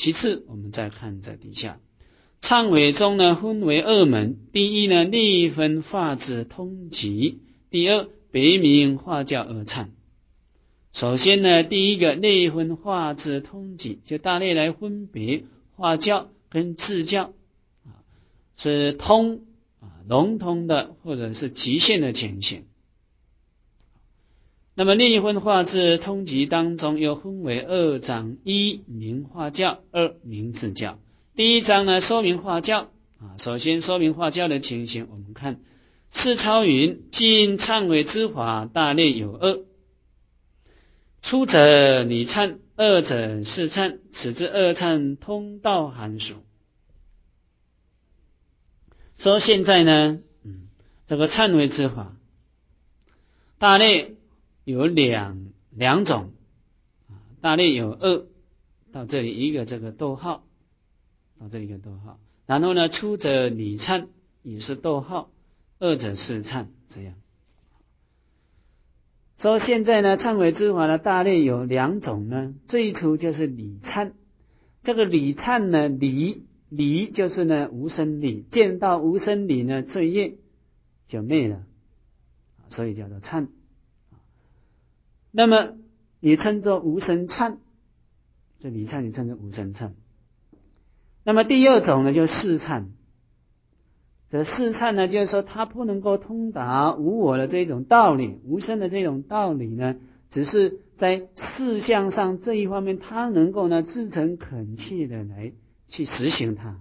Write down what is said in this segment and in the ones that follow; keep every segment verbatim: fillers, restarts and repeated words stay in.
其次，我们再看在底下，忏悔中呢分为二门，第一呢内分化之通集，第二别名化教而忏。首先呢，第一个内分化之通集，就大类来分别化教跟自教，是通笼统的或者是极限的情形。那么内分化之通集当中又分为二章，一名化教，二名自教。第一章呢说明化教啊，首先说明化教的情形，我们看释超云：今忏悔之法大类有二，初者礼忏，二者是忏，此之二忏通道函数。说现在呢，嗯，这个忏悔之法大类有两两种，大类有二，到这里一个这个逗号，到这里一个逗号，然后呢，初者礼忏也是逗号，二者是忏，这样。说现在呢，忏悔之法的大类有两种呢，最初就是礼忏，这个礼忏呢，礼礼就是呢无生礼，见到无生礼呢，罪业就灭了，所以叫做忏。那么也称作无生忏，这礼忏也称作无生忏。那么第二种呢，就是示忏。这示忏呢，就是说他不能够通达无我的这种道理，无生的这种道理呢，只是在事项上这一方面，他能够呢自诚恳切的来去实行它。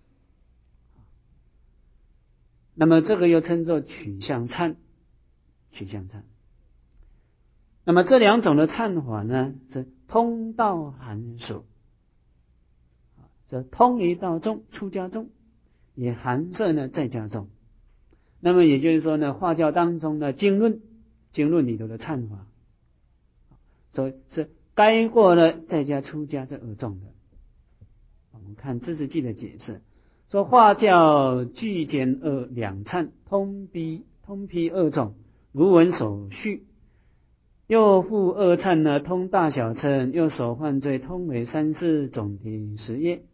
那么这个又称作取向忏，取向忏。那么这两种的忏法呢，是通道函数，这通于道中，出家中，也含摄呢在家中。那么也就是说呢，化教当中的经论，经论里头的忏法，所以是该过了在家出家这二众的。我们看知识记的解释，说化教具兼二两忏，通批通批二众，如文所序。又复二忏呢，通大小乘，又守犯罪，通为三世总的十业。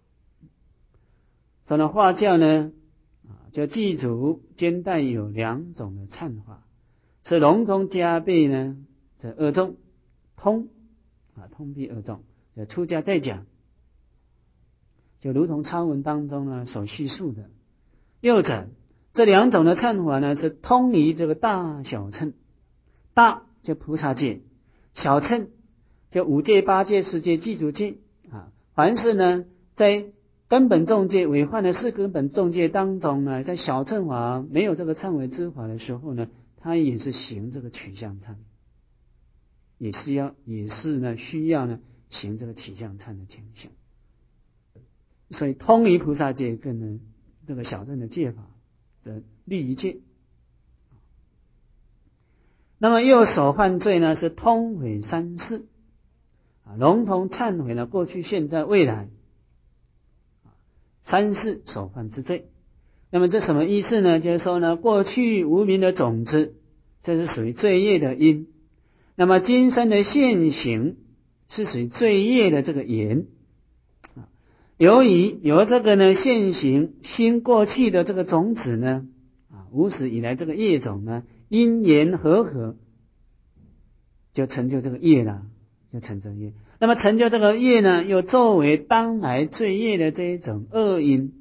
所以化教呢，就记住兼带有两种的忏法，是笼统加倍呢，这二众通啊，通批二众，这出家再讲，就如同抄文当中呢所叙述的。又者这两种的忏法呢，是通于这个大小乘，大就菩萨戒，小乘就五戒、八戒、十戒、具足戒啊。凡是呢在根本众戒违犯的四根本众戒当中呢，在小乘法没有这个忏悔之法的时候呢，他也是行这个取向忏，也是要也是呢需要呢行这个取向忏的情形。所以通于菩萨戒跟呢这个小乘的戒法的律仪戒。那么又守犯罪呢，是通毁三世啊，笼统忏悔了过去、现在、未来三世守犯之罪。那么这什么意思呢？就是说呢，过去无明的种子，这是属于罪业的因；那么今生的现行是属于罪业的这个缘。由于有这个呢现行新过去的这个种子呢，啊，无始以来这个业种呢，因缘和合，就成就这个业了，就成就业。那么成就这个业呢，又作为当来罪业的这一种恶因。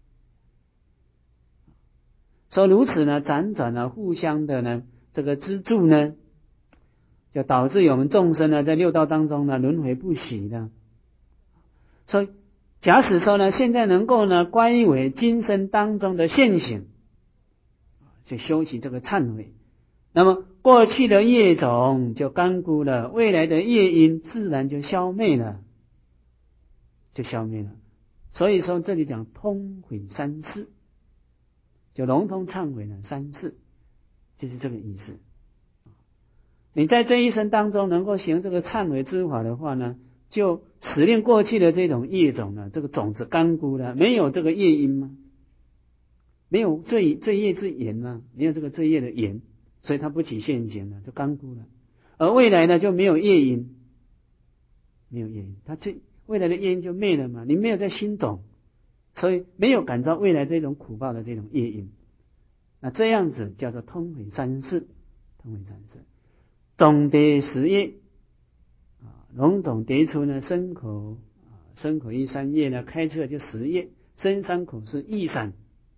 所以如此呢，辗转呢，互相的呢，这个资助呢，就导致我们众生呢，在六道当中呢，轮回不息的。所以假使说呢，现在能够呢，观于为今生当中的现行，去修习这个忏悔，那么过去的业种就干枯了，未来的业因自然就消灭了，就消灭了。所以说这里讲通毁三世，就笼统忏悔了三世，就是这个意思。你在这一生当中能够行这个忏悔之法的话呢，就使令过去的这种业种呢，这个种子干枯了，没有这个业因吗？没有罪罪业之缘吗？没有这个罪业的缘，所以它不起现行了，就干枯了。而未来呢，就没有业因，没有业因，它这未来的业因就灭了嘛，你没有在心种，所以没有感召未来这种苦报的这种业因。那这样子叫做通毁三世，通毁三世，总得十业啊，龙总得出呢，身口啊，身口意三业呢，开测就十业，身三口是意三。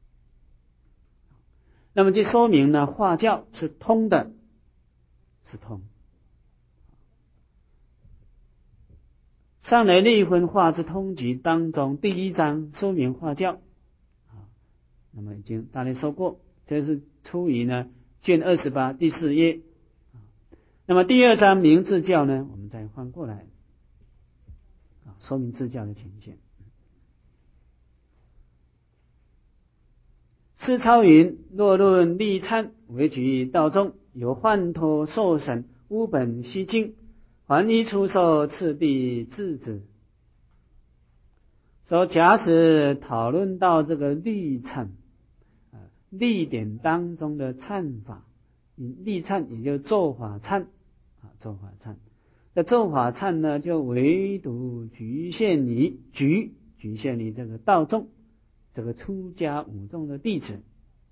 那么就说明呢，化教是通的，是通。上来立分化之通集当中，第一章说明化教啊，那么已经大家说过，这是出于呢卷二十八第四页。那么第二章明智教呢，我们再换过来啊，说明智教的情形。施超云：若论立忏为举道中，有幻托受审乌本西经，还依出受次第制止。说假使讨论到这个立忏啊，立典当中的忏法，立忏也就做法忏啊，做法忏。这做法忏呢，就唯独局限于局局限于这个道众。这个出家五众的弟子，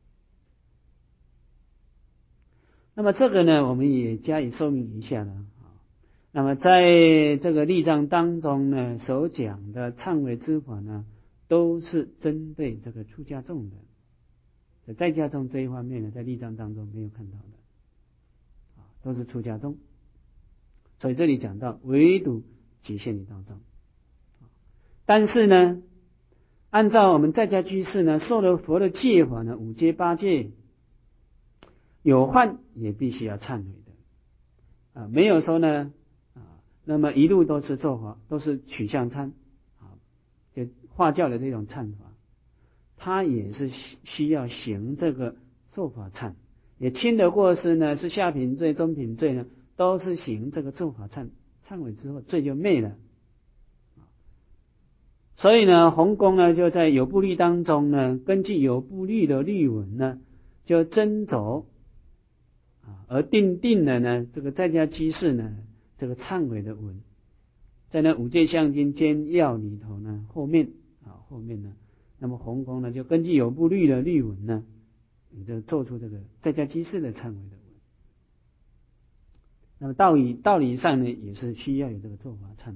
那么这个呢，我们也加以说明一下呢。那么在这个立藏当中呢，所讲的忏悔之法呢，都是针对这个出家众的。在在家众这一方面呢，在立藏当中没有看到的，啊，都是出家众。所以这里讲到唯独局限于道众，但是呢，按照我们在家居士呢，受了佛的戒法呢，五戒八戒，有患也必须要忏悔的啊，没有说呢啊，那么一路都是做法，都是取向忏啊，就化教的这种忏法，他也是需要行这个做法忏，也轻的过失呢是下品罪、中品罪呢，都是行这个做法忏，忏悔之后罪就灭了。所以呢，弘公呢就在有部律当中呢，根据有部律的律文呢，就斟酌啊，而定定了呢这个在家居士呢这个忏悔的文，在那五戒相经简要里头呢后面啊后面呢，那么弘公呢就根据有部律的律文呢，也就做出这个在家居士的忏悔的文。那么道理道理上呢，也是需要有这个做法忏的。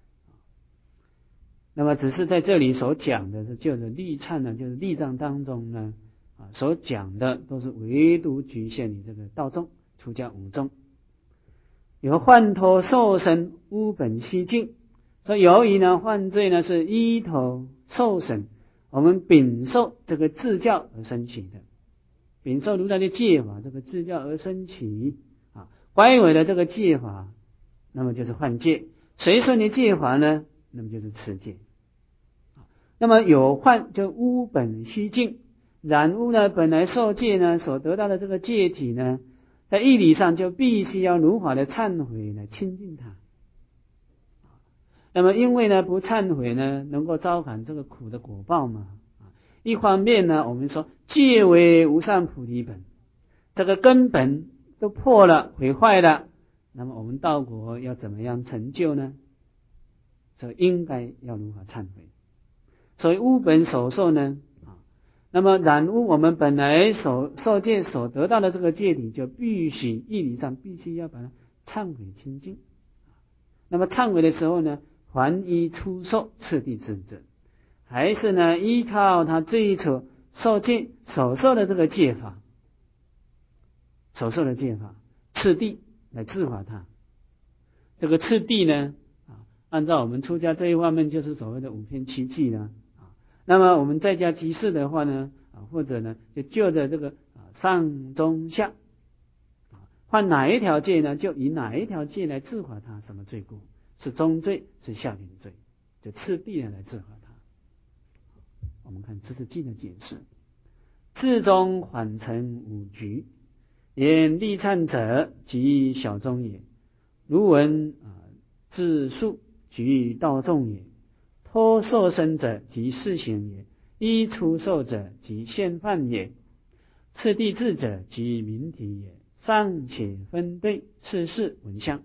那么只是在这里所讲的是就是立忏呢，就是立藏当中呢啊所讲的都是唯独局限于这个道众出家五众。有患托受审乌本西经，说由于呢犯罪呢是依头受审，我们禀受这个自教而生起的，禀受如来的戒法，这个自教而生起啊，乖违了这个戒法，那么就是犯戒。谁说你戒法呢？那么就是持戒。那么有患就污本虚净，染污呢本来受戒呢所得到的这个戒体呢，在义理上就必须要如法的忏悔来清净它。那么因为呢不忏悔呢，能够招感这个苦的果报嘛。一方面呢，我们说戒为无上菩提本，这个根本都破了毁坏了，那么我们道果要怎么样成就呢？所以应该要如法忏悔。所以污本所受呢啊，那么染污我们本来所受戒所得到的这个戒体，就必须义理上必须要把它忏悔清净。那么忏悔的时候呢，还依出受次第制止，还是呢依靠他这一处受戒所受的这个戒法，所受的戒法次第来治法它。这个次第呢啊，按照我们出家这一方面就是所谓的五篇七记呢。那么我们在家居士的话呢，啊或者呢就就着这个啊上中下，啊犯哪一条戒呢，就以哪一条戒来治法它，什么罪过，是中罪是下品罪，就次第的来治法它。我们看这是记的解释，至中缓成五局，言立忏者即小众也，如闻啊自述即道众也。托受身者即事行也，依出受者即现犯也，次第智者即明体也。尚且分对次事文相，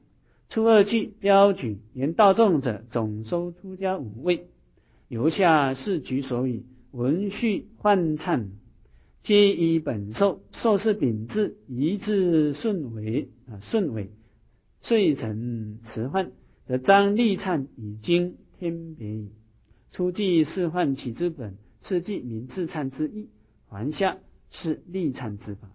初二句标举言道众者，总收出家五位。由下四举所语，文序换忏，皆依本受，受是秉质，一致顺为啊顺为，遂成辞换，则张立忏已经天别矣。初记是换起之本，次记名自忏之意，还下是立忏之法。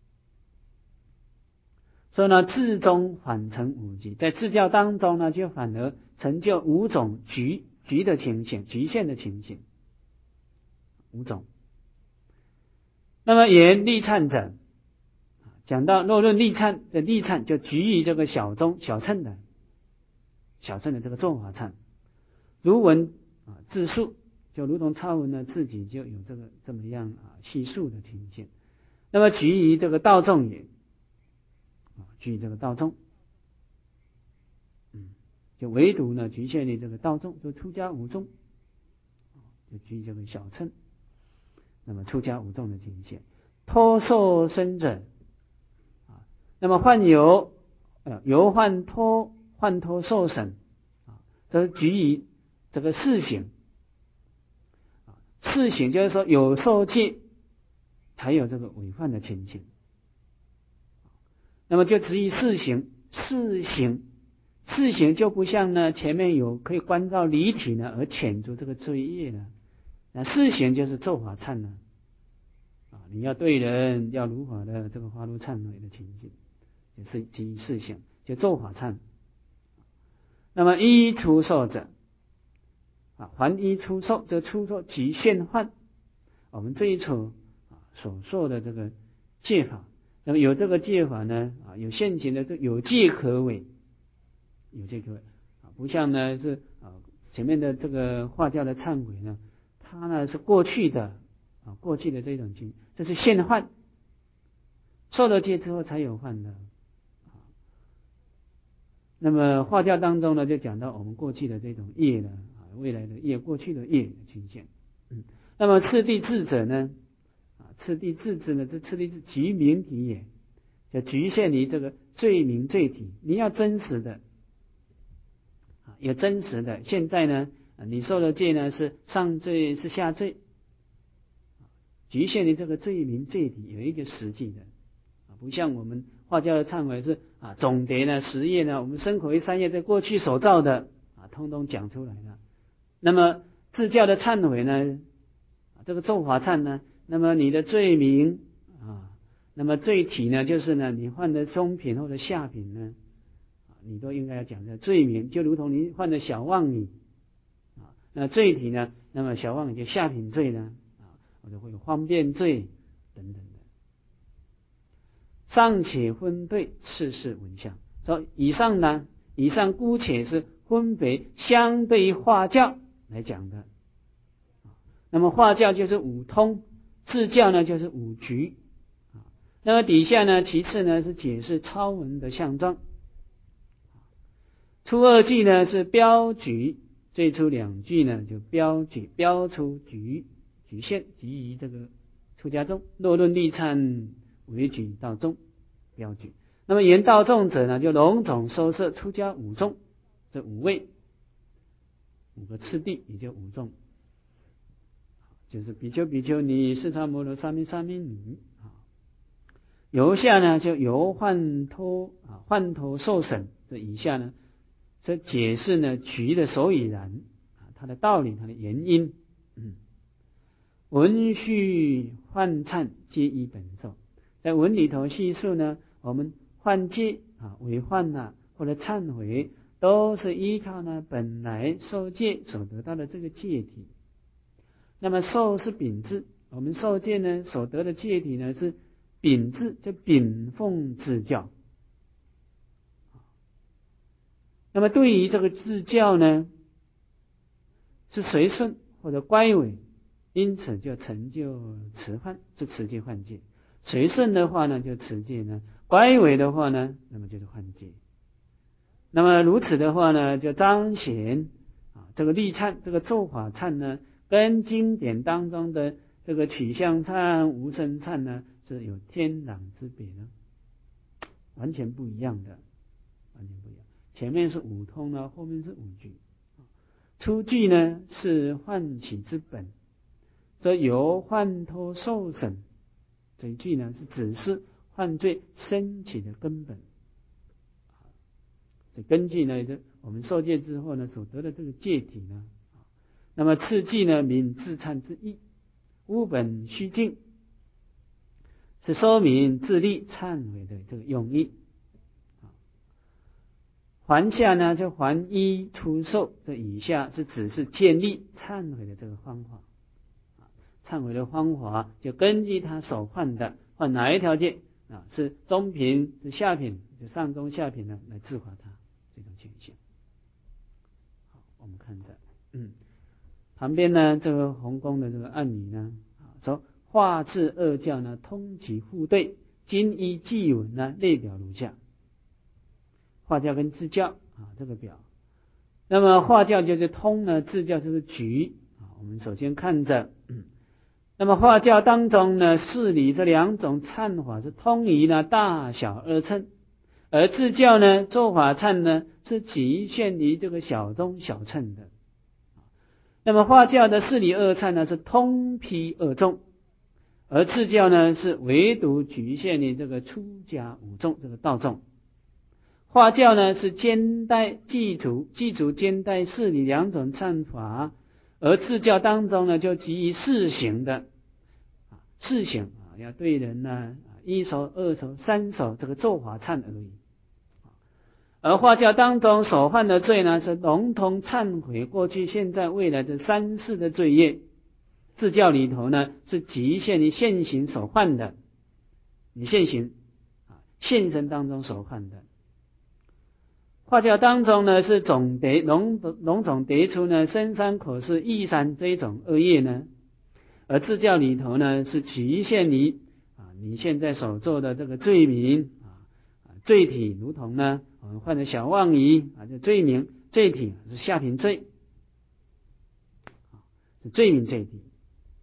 所以呢，自中反成五局，在自教当中呢，就反而成就五种局局的情形，局限的情形，五种。那么言立忏者，讲到若论立忏的立忏，就局于这个小中小乘的小乘的这个做法忏，如文啊自述，就如同超文呢自己就有这个这么样啊叙述的情形。那么局于这个道众也。举这个道众，嗯，就唯独呢局限于这个道众，就出家五众，就举这个小乘，那么出家五众的境界，脱受生者，啊，那么患由呃由患脱患脱受生，啊，这是举于这个四行，啊，四行就是说有受戒才有这个违犯的情形。那么就只以四行，四行，四行就不像呢前面有可以关照离体呢而遣除这个罪业呢，那四行就是咒法忏呢，啊，你要对人要如法的这个发露忏悔的情境，就是基于四行，就咒法忏。那么依出受者，啊，还依出受，这出受即现换，我们这一处啊所说的这个戒法。那么有这个戒法呢，啊，有现行的这有戒可违，有戒可违啊，不像呢是啊前面的这个化教的忏悔呢，它呢是过去的啊过去的这种情，这是现换，受了戒之后才有换的啊。那么化教当中呢，就讲到我们过去的这种业呢，啊未来的业，过去的业的情形。嗯，那么次第智者呢？次第自知呢，这次第是局名体也，就局限于这个罪名罪体。你要真实的，啊，有真实的。现在呢，你受的戒呢是上罪是下罪，局限于这个罪名罪体，有一个实际的，啊，不像我们化教的忏悔是啊总结呢十业呢，我们身口意三业在过去所造的啊，通通讲出来了。那么自教的忏悔呢，这个咒法忏呢。那么你的罪名啊，那么罪体呢，就是呢，你犯的中品或者下品呢，啊，你都应该要讲的罪名，就如同你犯的小妄语啊，那罪体呢，那么小妄语就下品罪呢，啊，或者会有方便罪等等的。尚且分对，次是文相。说以上呢，以上姑且是分别相对于化教来讲的。那么化教就是五通。自教呢就是五局，那么底下呢，其次呢是解释超文的相状。初二句呢是标举，最初两句呢就标举标出局局限，基于这个出家众。若论立忏为举道众标举，那么言道众者呢，就笼统收摄出家五众，这五位五个次第，也就五众。就是比丘、比丘尼、释迦牟罗、沙弥、沙弥尼啊。由下呢就由换脱啊换脱受审，这以下呢，这解释呢局的所以然啊，它的道理、它的原因。嗯，文序换忏皆依本受，在文里头叙述呢，我们换戒啊、违犯啊或者忏悔，都是依靠呢本来受戒所得到的这个戒体。那么受是秉质，我们受戒呢所得的戒体呢是秉质，就秉奉自教。那么对于这个自教呢，是随顺或者乖违，因此就成就持犯，是持戒犯戒。随顺的话呢，就持戒呢；乖违的话呢，那么就是犯戒。那么如此的话呢，就彰显啊这个立忏，这个咒法忏呢。跟经典当中的这个取向忏、无生忏呢是有天壤之别的，完全不一样的，完全不一样。 前面是五通呢，后面是五句。初句呢是唤起之本，则由幻脱受审，这一句呢是指示犯罪升起的根本。这根据呢，这我们受戒之后呢所得的这个戒体呢，那么次句呢明自忏之意，无本虚净，是说明自立忏悔的这个用意。还下呢就还一出受，这以下是只是建立忏悔的这个方法。忏悔的方法就根据他所犯的犯哪一条戒啊，是中品是下品，是上中下品呢来治罚他这种情形。好，我们看着，嗯，旁边呢这个弘公的这个案语呢，啊说化治二教呢通其互对，今依记文呢列表如下。化教跟自教啊，这个表。那么化教就是通呢，自教就是局啊。我们首先看着，嗯、那么化教当中呢，事理这两种忏法是通于呢大小二乘，而自教呢做法忏呢是局限于这个小中小乘的。那么化教的事理二忏呢是通批二众，而自教呢是唯独局限于这个出家五众这个道众。化教呢是兼带祭除祭除兼带事理两种忏法，而自教当中呢就基于四行的啊四行啊，要对人呢一手二手三手这个做法忏而已。而化教当中所犯的罪呢是笼统忏悔过去现在未来的三世的罪业，自教里头呢是局限于现行所犯的，你现行啊现身当中所犯的。化教当中呢是总得笼笼总得出呢深山口是异山这一种恶业呢，而自教里头呢是局限于啊你现在所做的这个罪名啊罪体，如同呢我们犯的小妄语啊这罪名罪体是下品罪，是罪名罪体。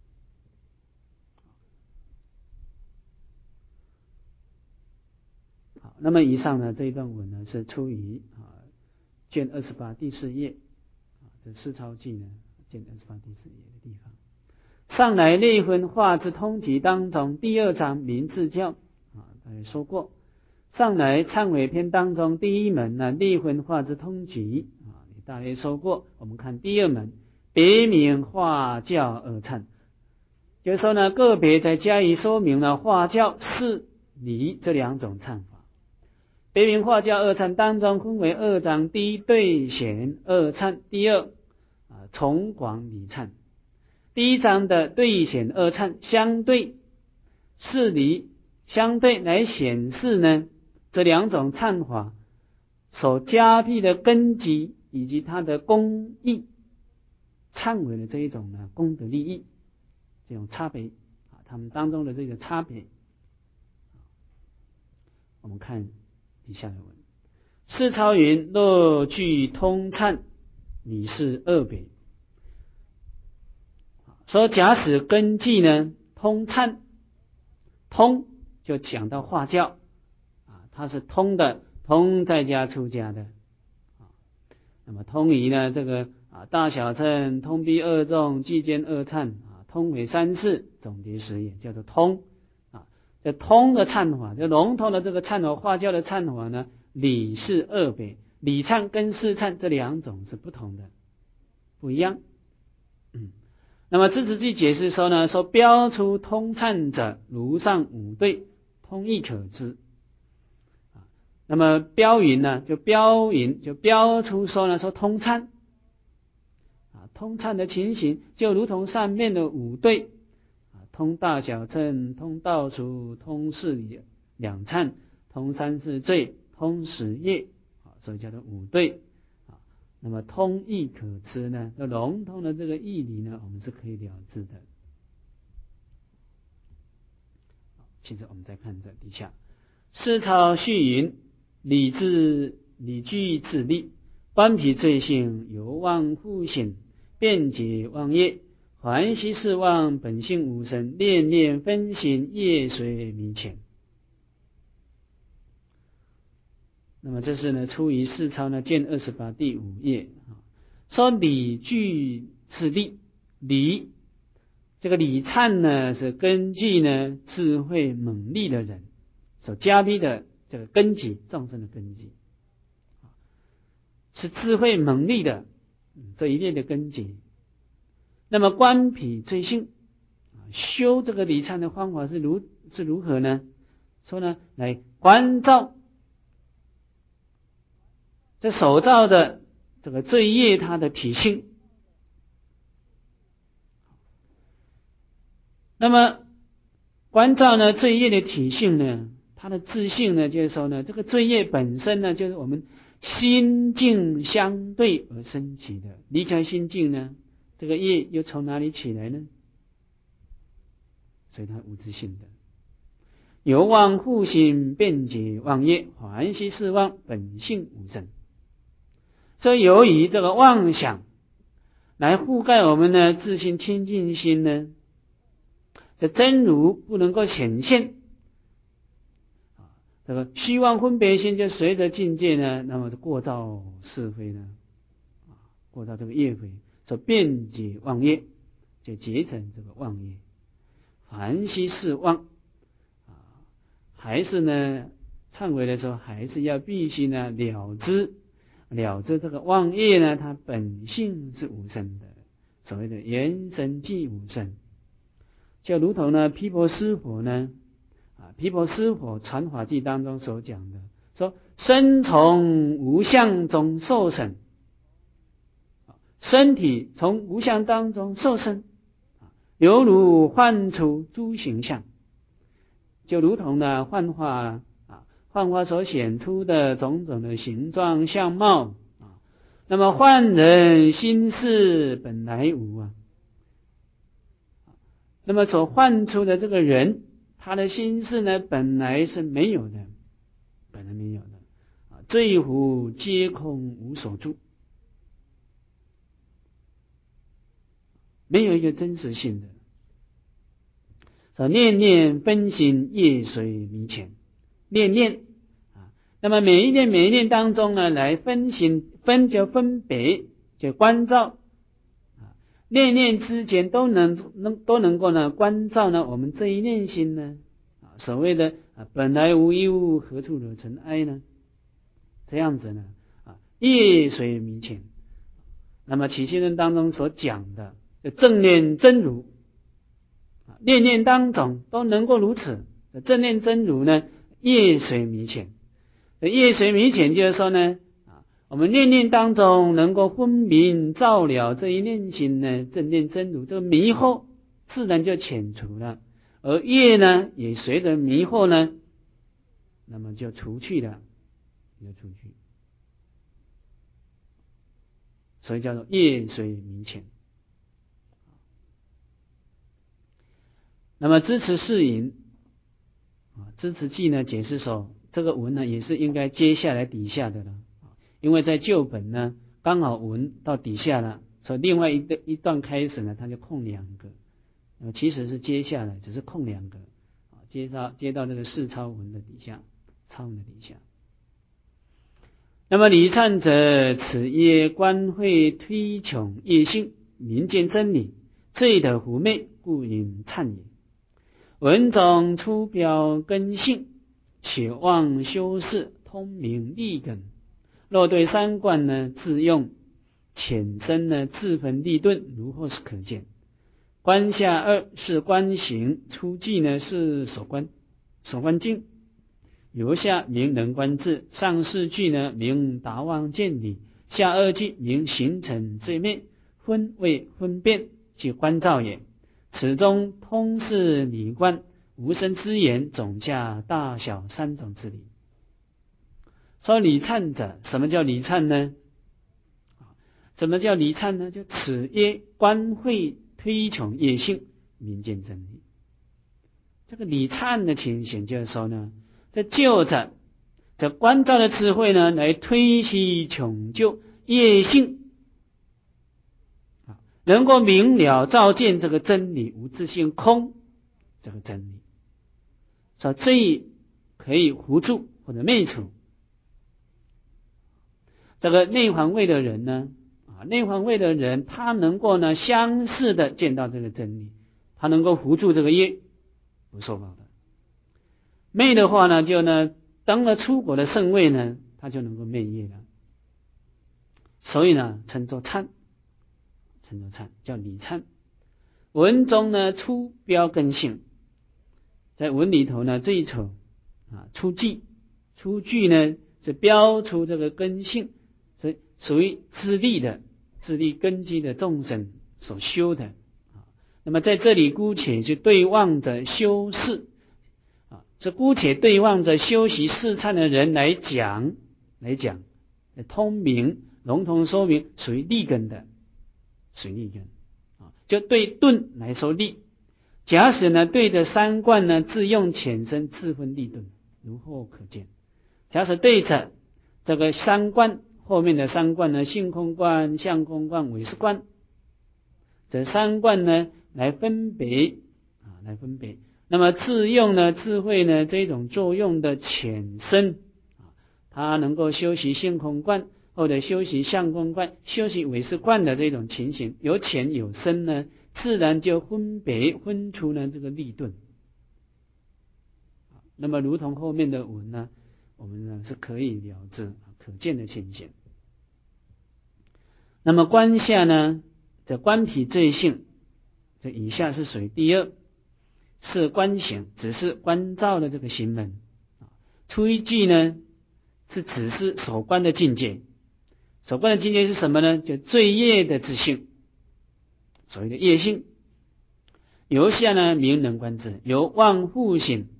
好，那么以上呢这一段文呢是出于啊卷二十八第四页啊，这四抄记呢卷二十八第四页的地方。上来类分化之通集当中第二章明自教啊，大家说过。上来忏悔篇当中第一门呢类分化之通集啊，大家说过。我们看第二门别名化教二忏，就是说呢个别再加以说明了化教事理这两种忏法。别名化教二忏当中分为二章，第一对显二忏，第二啊从广理忏。第一章的对显二忏相对事理相对来显示呢这两种忏法所加辟的根基以及它的功益，忏悔的这一种呢功德利益这种差别啊，他们当中的这个差别。我们看底下的文，释超云若具通忏，理是二别。说假使根据呢通忏，通就讲到化教啊，它是通的，通在家出家的啊。那么通于呢这个啊大小乘通逼二众具间二忏啊，通为三世总结时也，叫做通啊。这通的忏法，就笼统的这个忏法，化教的忏法呢，理是二别，理忏跟事忏这两种是不同的，不一样。嗯。那么知识记解释说呢，说标出通忏者，如上五对，通义可知。那么标云呢，就标云就标出说呢，说通忏啊，通忏的情形就如同上面的五对啊，通大小乘、通道俗、通事理两忏、通三世罪、通十业啊，所以叫做五对。那么通义可知呢，这笼统的这个义理呢，我们是可以了知的。接着我们再看这底下，释超序云：理智理具自立，观彼罪性，由妄复醒，辩解妄业，还息是妄，本性无生，念念分行，业随迷浅。 那么这是呢，出于四抄呢，卷二十八第五页说理具是力，理这个理忏呢是根据呢智慧猛力的人所加逼的这个根基，众生的根基是智慧猛力的这一列的根基。那么观彼最性，修这个理忏的方法是如是如何呢？说呢，来观照这所造的这个罪业它的体性。那么观照呢罪业的体性呢，它的自性呢，就是说呢，这个罪业本身呢，就是我们心境相对而生起的。离开心境呢，这个业又从哪里起来呢？所以它无自性的。由妄护心辩解妄业，还息是妄，本性无生。所以由于这个妄想来覆盖我们的自性清净心呢，这真如不能够显现，这个虚妄分别心就随着境界呢，那么过造是非呢，过造这个业非，所辩解妄业，就结成这个妄业。还息是妄，还是呢，忏悔的时候还是要必须呢了知。了知这个妄业呢，它本性是无生的，所谓的原生即无生，就如同呢毗婆尸佛呢，啊毗婆尸佛传法记当中所讲的，说身从无相中受生，身体从无相当中受生，犹如幻出诸形象，就如同呢幻化。幻化所显出的种种的形状相貌啊，那么幻人心事本来无啊，那么所幻出的这个人，他的心事呢本来是没有的，本来没有的啊，罪乎皆空无所住，没有一个真实性的。说念念分心，业随迷潜。念念啊，那么每一念每一念当中呢，来分心，分就分别，就关照啊，念念之间都能能都能够呢关照呢我们这一念心呢啊，所谓的啊本来无一物，何处惹尘埃呢？这样子呢啊，业随迷潜。那么起信论当中所讲的正念真如啊，念念当中都能够如此，正念真如呢。业随迷潜，业随迷潜就是说呢，啊，我们念念当中能够分明照了这一念心呢，正念真如，这个迷惑自然就遣除了，而业呢也随着迷惑呢，那么就除去了，就除去，所以叫做业随迷潜。那么支持释引。支持记呢解释说，这个文呢也是应该接下来底下的了，因为在旧本呢刚好文到底下了，所以另外一段一段开始呢，它就空两个，呃，其实是接下来只是空两个，接到接到那个四抄文的底下，抄文的底下。那么理忏者，此业观会推穷业性，明见真理，罪得孚昧，故引忏也。文中出表根性，且望修饰通明立根。若对三观呢自用，浅深呢自分立顿，如后是可见。观下二是观行，初记呢是所观所观境，由下名能观智，上四句呢名达望见理，下二句名形成罪灭，分为分辨即观照也。此中通是理观，无生之言，总下大小三种之理。说理忏者，什么叫理忏呢？什么叫理忏呢？就此业观会推穷业性，明见真理。这个理忏的情形就是说呢，这就着这观照的智慧呢，来推析穷究业性，能够明了照见这个真理无自性空这个真理，所以可以糊住或者灭除。 这个内环位的人呢，啊，内环位的人他能够呢相似的见到这个真理，他能够扶助这个业，不受报的。昧的话呢，就呢当了出果的圣位呢，他就能够昧业了。所以呢，称作忏，称作忏，叫理忏。文中呢出标根性，在文里头呢最丑啊出句，出句呢是标出这个根性，是属于自利的、自利根基的众生所修的啊。那么在这里姑且就对望着修饰啊，这姑且对望着修习四忏的人来讲来讲，来通明笼统说明，属于利根的，属于利根啊，就对顿来说利。假使呢对着三观呢自用浅深自分利顿，如后可见。假使对着这个三观后面的三观呢，性空观、相空观、唯识观，这三观呢来分别啊，来分别。那么自用呢智慧呢这种作用的浅深啊，它能够修习性空观，或者修习相空观、修习唯识观的这种情形，有浅有深呢，自然就分别分出呢这个利钝。那么如同后面的文呢，我们呢是可以了知可见的情形。那么观下呢，这观体罪性，这以下是属于第二，是观行，只是观照的这个行门。初一句呢是只是所观的境界，所观的境界是什么呢？就罪业的自性，所谓的业性。由下呢名能观智，由望复行。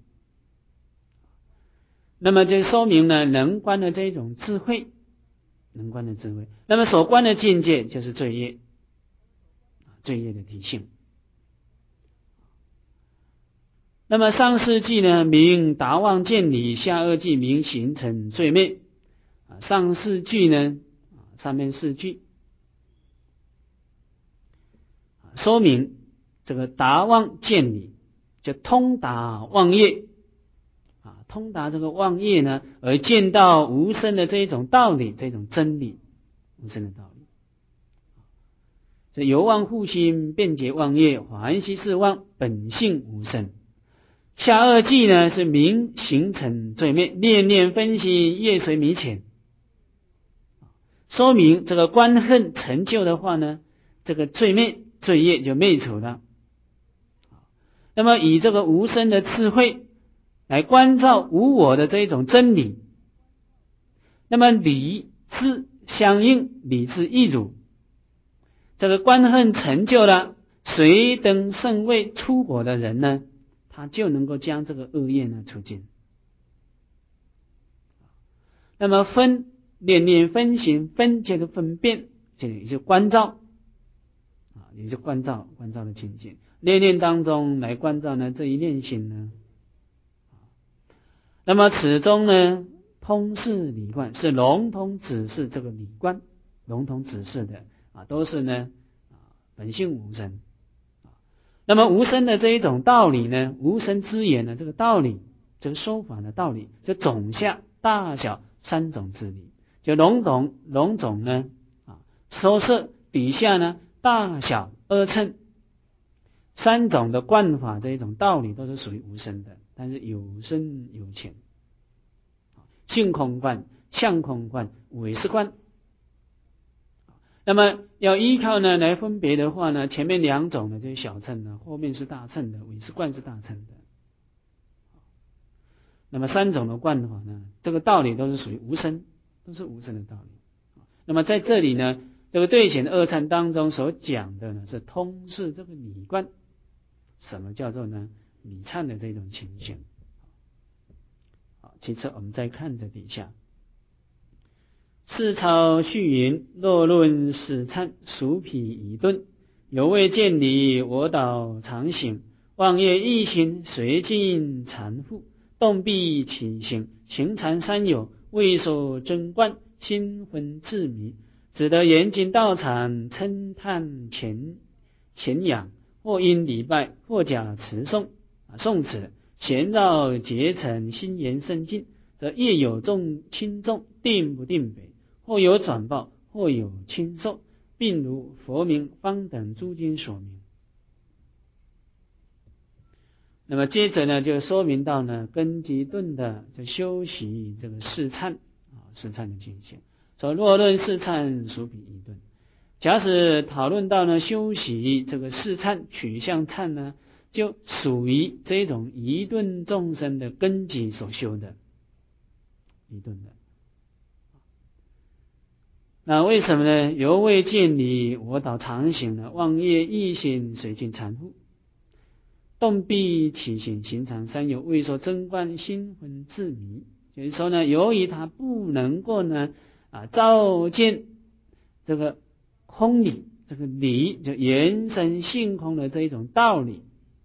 那么这说明呢能观的这一种智慧，能观的智慧。那么所观的境界就是罪业，罪业的体性。那么上四句呢名达望见理，下二句名形成罪灭。上四句呢，上面四句说明这个达望见理，就通达望业啊，通达这个望业呢，而见到无生的这一种道理，这种真理，无生的道理。这由望复心，辩解望业，还息是望，本性无生。下二句呢是明形成罪灭，念念分析，业随迷浅。说明这个观恨成就的话呢，这个罪灭罪业就灭除了。那么以这个无生的智慧来关照无我的这一种真理，那么理智相应，理智一如，这个观恨成就了，随等圣位出果的人呢，他就能够将这个恶业呢除尽。那么分念念分行，分这个分辨，这里就关照啊，也就关照关照的情形。念念当中来关照呢这一念心呢，那么此中呢通示理观，是笼统指示这个理观，笼统指示的啊，都是呢啊本性无生。那么无生的这一种道理呢，无生之言呢，这个道理，这个说法的道理，就总下大小三种之理，就笼统笼统呢啊，说是底下呢大小二乘三种的观法，这一种道理都是属于无生的，但是有深有浅。性空观、相空观、唯识观。那么要依靠呢来分别的话呢，前面两种呢就是小乘的，后面是大乘的，唯识观是大乘的。那么三种的观法呢，这个道理都是属于无生，都是无生的道理。那么在这里呢，这个对显二乘当中所讲的呢，是通示这个理观。什么叫做呢理忏的这种情形？好，其次我们再看这底下。四抄序云：若论死忏，属彼已顿。有未见理，我倒常醒。望业一行，随尽缠缚。动必起行，行禅三有，未所真观，心昏自迷。只得严谨道场，称叹前前仰，或因礼拜，或假持诵。诵此闲绕结成，心言深静，则业有重轻重，定不定北。 或有转报，或有轻受，并如佛名方等诸经所明。那么接着呢，就说明到呢根基顿的就修习这个四忏啊，四忏的进行。说若论四忏，属彼一顿。假使讨论到呢修习这个四忏取向忏呢，就属于这种一顿众生的根基所修的一顿的。那为什么呢？犹未见理，我倒常行呢？妄业异心，随尽缠缚。动必起行，行常三有，未说真观，心昏自迷。就是说呢，由于他不能够呢啊照见这个空理，这个理就原生性空的这一种道理，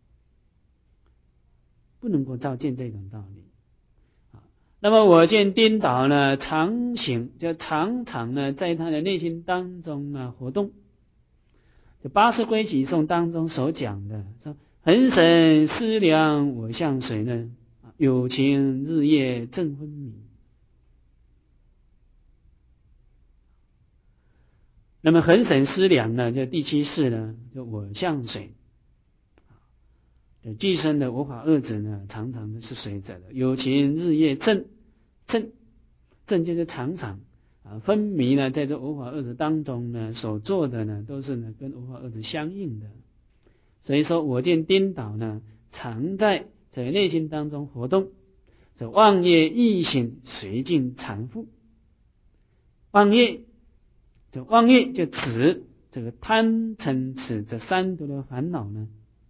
不能够照见这种道理。那么我见颠倒呢，常行，就常常呢在他的内心当中呢活动。就八识归集颂当中所讲的说，恒审思量我向谁呢？有情日夜正昏迷。那么恒审思量呢，就第七世呢，就我向谁？具身的我法二子呢，常常的是随着的。有情日夜正正正就是常常啊分迷呢，在这我法二子当中呢，所做的呢，都是呢跟我法二子相应的。所以说我见颠倒呢，常在在内心当中活动，这妄业异心随尽缠缚。妄业，这妄业就指这个贪嗔痴这三毒的烦恼呢。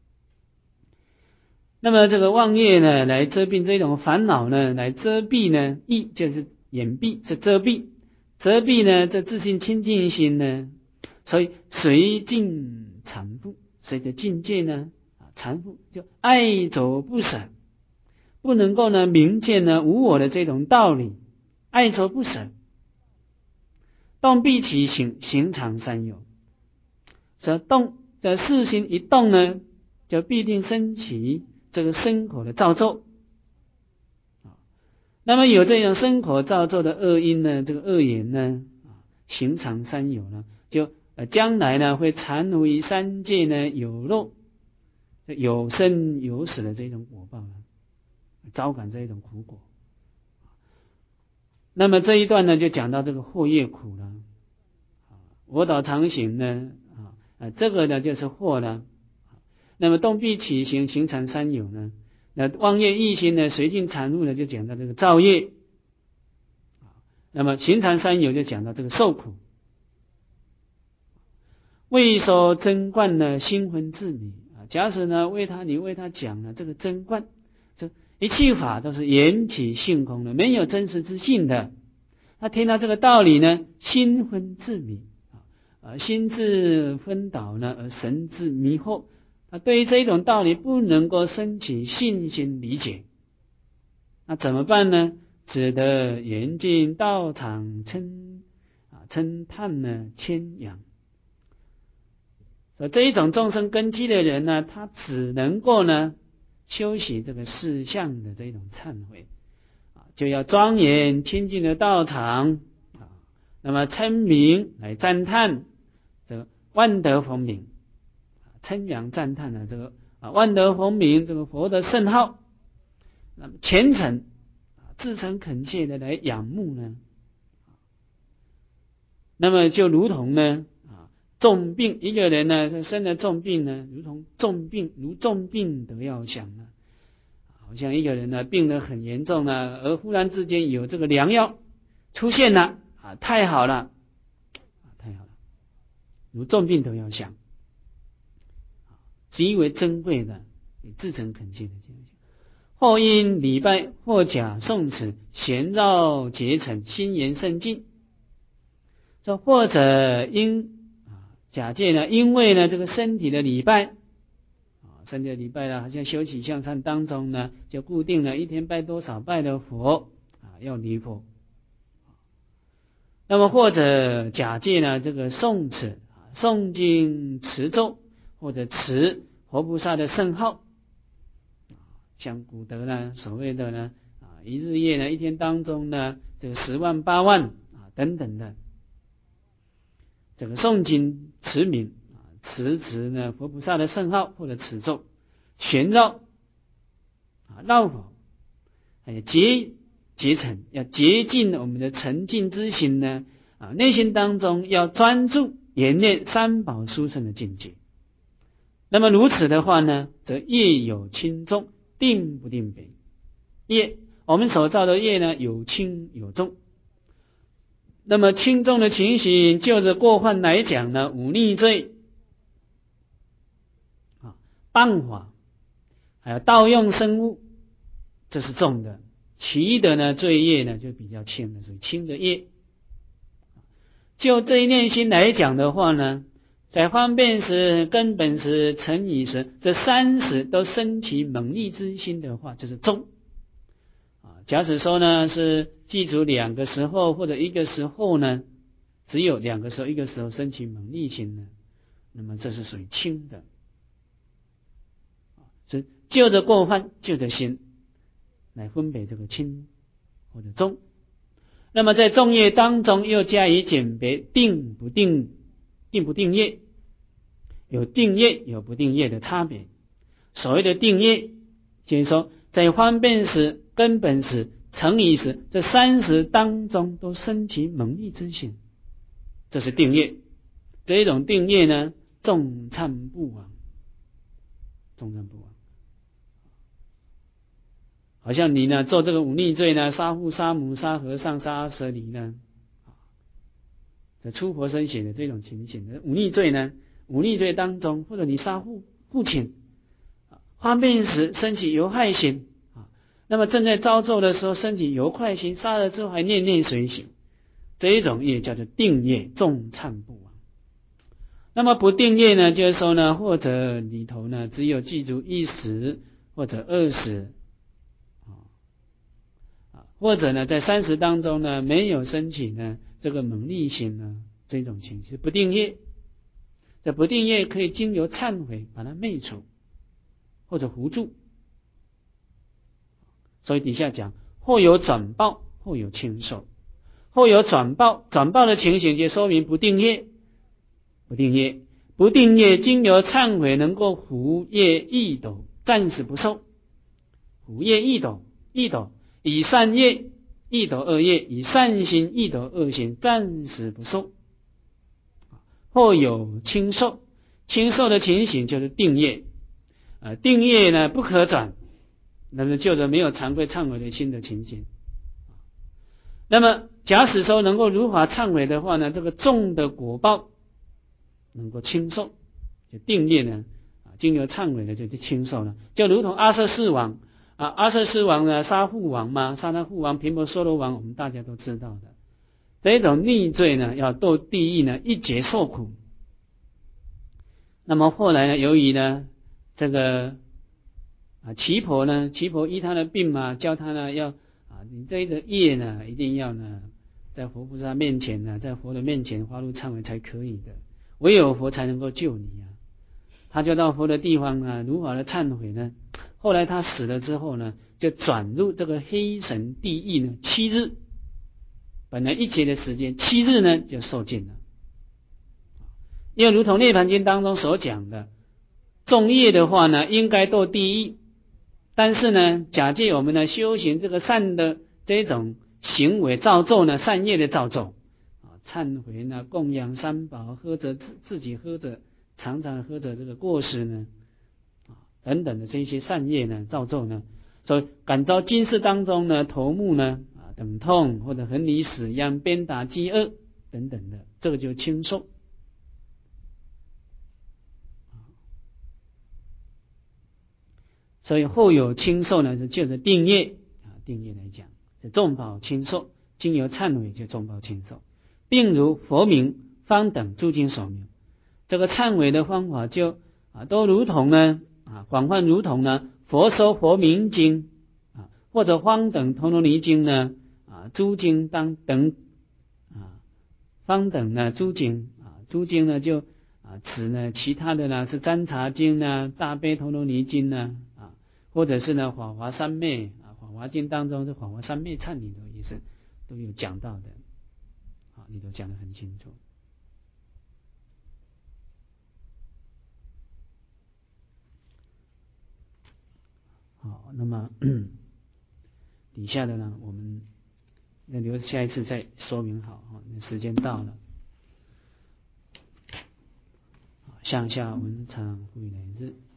那么这个妄业呢，来遮蔽这种烦恼呢，来遮蔽呢，异就是掩蔽，是遮蔽，遮蔽呢，这自信清净心呢，所以随尽缠缚。随着境界呢，啊，缠缚就爱着不舍，不能够呢明见呢无我的这种道理，爱着不舍。动必起行，行常三有。所以动的事心一动呢，就必定升起这个身口的造作。那么有这种身口造作的恶因呢，这个恶言呢，行常三有呢，就呃，将来呢会缠缚于三界呢有漏、有生有死的这种果报呢，招感这一种苦果。那么这一段呢就讲到这个惑业苦了。我倒常行呢啊，这个呢就是惑了。那么动必起行，行常三有呢，那妄业异心呢随尽缠缚呢，就讲到这个造业。那么行常三有就讲到这个受苦。未说真观呢，心昏自迷啊。假使呢为他你为他讲了这个真观，这一切法都是缘起性空的，没有真实之性的。他听到这个道理呢，心昏自迷啊，心智昏倒呢，而神智迷惑。他对于这一种道理不能够升起信心理解，那怎么办呢？只得严禁道场称啊称叹呢谦扬。所以这一种众生根基的人呢，他只能够呢修习这个四相的这种忏悔啊，就要庄严清净的道场啊，那么称名来赞叹这个万德洪名，称扬赞叹的这个啊万德洪名这个佛的圣号，那么虔诚至诚恳切的来仰慕呢，那么就如同呢。重病一个人呢，生了重病呢，如同重病，如重病得要想呢，好像一个人呢病得很严重呢，而忽然之间有这个良药出现了啊，太好了，啊，太好了，如重病得要想，极为珍贵的，至诚恳切的这样讲。或因礼拜，或假诵持，闲绕结成，心言甚静。说或者因假借呢，因为呢这个身体的礼拜啊，身体的礼拜呢，好像修习向善当中呢，就固定了一天拜多少拜的佛啊，要礼佛。那么或者假借呢这个诵持、诵经持咒，或者持佛菩萨的圣号，像古德呢所谓的呢啊，一日夜呢，一天当中呢，这个十万八万啊等等的这个诵经持名啊，持持呢佛菩萨的圣号或者持咒，旋绕啊绕佛，哎结结成，要洁净我们的沉静之心呢啊，内心当中要专注研练三宝殊胜的境界。那么如此的话呢，则业有轻重，定不定别。业，我们所造的业呢，有轻有重。那么轻重的情形，就着过患来讲呢，忤逆罪啊、谤法，还有盗用生物，这是重的。其余的呢，罪业呢就比较轻的，所以轻的业。就这一念心来讲的话呢，在方便时、根本时、成已时，这三时都生起猛力之心的话，这是重。啊，假使说呢是记住两个时候或者一个时候呢，只有两个时候、一个时候生起猛力心呢，那么这是属于轻的。是就着过患、就着心来分别这个轻或者重。那么在重业当中又加以鉴别，定不定、定不定业，有定业有不定业的差别。所谓的定业，就是说在方便时、根本时、成已时，这三时当中都生起猛力之心，这是定业。这一种定业呢，众忏不亡，众忏不亡。好像你呢做这个忤逆罪呢，杀父杀母杀和尚杀阿舍离呢，这出佛身血的这种情形的忤逆罪呢，忤逆罪当中，或者你杀父父亲，方便时升起由害心啊，那么正在遭咒的时候升起由快心，杀了之后还念念随行，这一种业叫做定业，众忏不亡。那么不定业呢，就是说呢，或者里头呢只有记住一时或者二时。或者呢，在三十当中呢，没有升起呢这个猛力心呢，这种情绪不定业。这不定业可以经由忏悔把它灭除，或者糊住。所以底下讲，或有转报，或有轻受。或有转报，转报的情形就说明不定业，不定业，不定业经由忏悔能够胡业易斗，暂时不受。胡业易斗，易斗。以善业易斗恶业，以善心易斗恶心，暂时不受。或有轻受，轻受的情形就是定业，呃，定业呢不可转，那么就着没有惭愧忏悔的心的情形。那么假使说能够如法忏悔的话呢，这个重的果报能够轻受，就定业呢啊，经由忏悔呢就就轻受了，就如同阿阇世王。啊，阿阇世王呢，杀父王嘛，杀他父王频婆娑罗王，我们大家都知道的。这种逆罪呢，要堕地狱呢，一劫受苦。那么后来呢，由于呢，这个啊，耆婆呢，耆婆医他的病嘛，教他呢要啊，你这个业呢，一定要呢，在佛菩萨面前呢，在佛的面前发露忏悔才可以的，唯有佛才能够救你啊。他就到佛的地方呢，如法的忏悔呢。后来他死了之后呢，就转入这个黑神地狱呢，七日。本来一劫的时间，七日呢就受尽了。因为如同《涅盘经》当中所讲的，重业的话呢，应该堕地狱，但是呢，假借我们呢修行这个善的这种行为造作呢，善业的造作啊，忏悔呢，供养三宝，喝着自自己喝着，常常喝着这个过失呢。等等的这些善业呢，造作呢，所以感召今世当中呢，头目呢啊等痛，或者横离死殃、鞭打饥饿等等的，这个就轻受。所以后有轻受呢，是就着定业啊，定业来讲，是重报轻受，经由忏悔就重报轻受，并如佛名方等诸经所明，这个忏悔的方法就啊，都如同呢。啊，广泛如同呢，佛说佛名经啊，或者方等陀罗尼经呢啊，诸经当等啊，方等呢诸经啊，诸经呢就啊指呢其他的呢是占察经呢、大悲陀罗尼经呢啊，或者是呢法华三昧啊，法华经当中是法华三昧忏里头也是都有讲到的，啊，里头讲得很清楚。 好，那么底下的呢，我们那留下一次再说明好，时间到了。向下文长复来日。